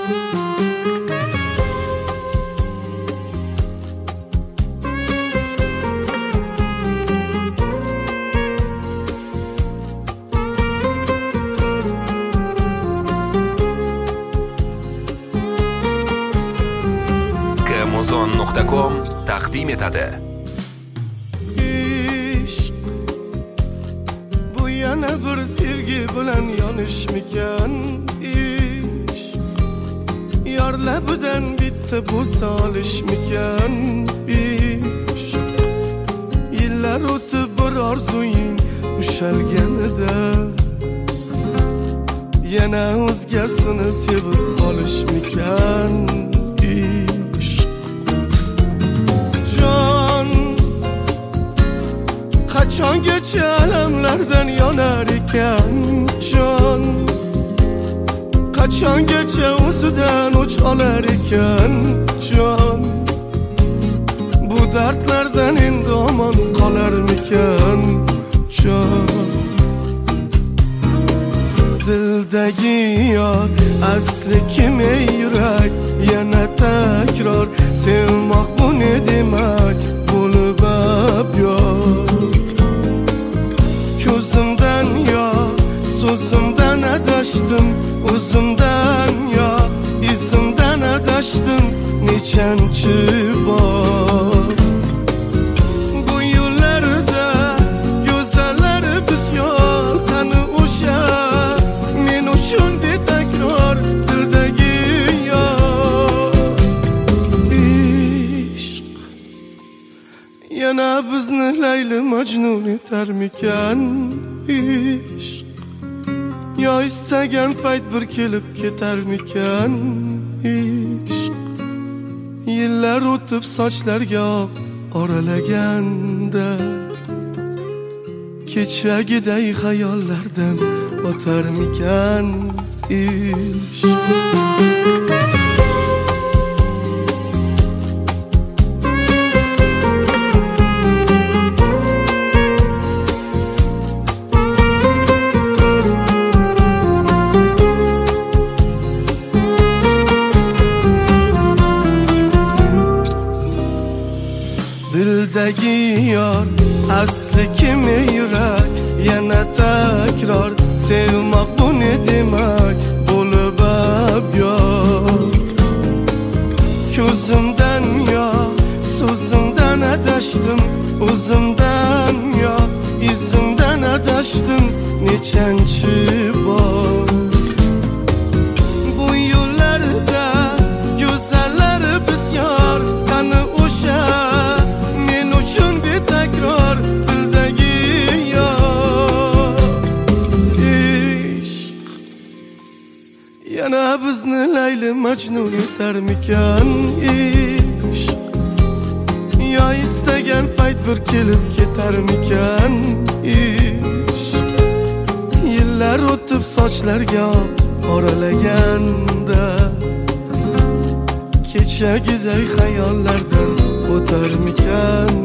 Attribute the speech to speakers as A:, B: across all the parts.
A: Amazon.com taqdim etadi.
B: İşq bu yana bir sevgi bilan yonishmikan? İşq yor labidan bitta bu solishmikan? İşq yillar o'tib bir orzuying ushalganida yana o'zgasini sevib qolishmikan? Qachongacha alamlardan yonar ekan jon? Qachongacha o'zidan o'ch olar ekan jon? Bu dardlardan endi omon qolarmikan jon? Dildagi yor asli kim ey yurak? Yana takror sevmoq bu ne demak? Bo'lib abyor ko'zimdan yo so'zimdan adashdim, o'zimdan yo izimdan adashdim nechanchi bor. Bu yo'llarda go'zallar bisyor, qani o'sha men uchun betakror dildagi yor. Ishq yana bizni Layli Majnun etarmikan? Ishq yo istagan payt bir kelib ketarmikan? Ishq yillar o'tib sochlarga oralaganda kechagiday xayollardan o'tarmikan? Ishq dildagi yor asli kim ey yurak? Yana takror sevmoq bu ne demak? Bo'lib abyor ko'zimdan yo so'zimdan adashdim, o'zimdan yo izimdan adashdim nechanchi bor. Bu yo'llarda go'zallar bisyor, qani o'sha men uchun betakror dildagi yor. Ishq yana bizni Layli Majnun etarmikan? Ishq yo istagan payt bir kelib ketarmikan? Ishq yillar o'tib sochlarga oralaganda kechagiday xayollardan o'tarmikan?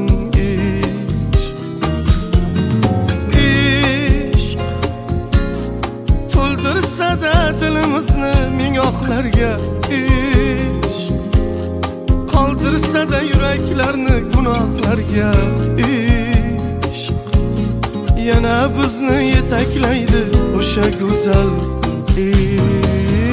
B: Ishq to'ldirsa-da dilimizni ming ohlarga, ishq qoldirsa-da yuraklarni gunohlarga, ishq yana bizni yetaklaydi o'sha go'zal ishq.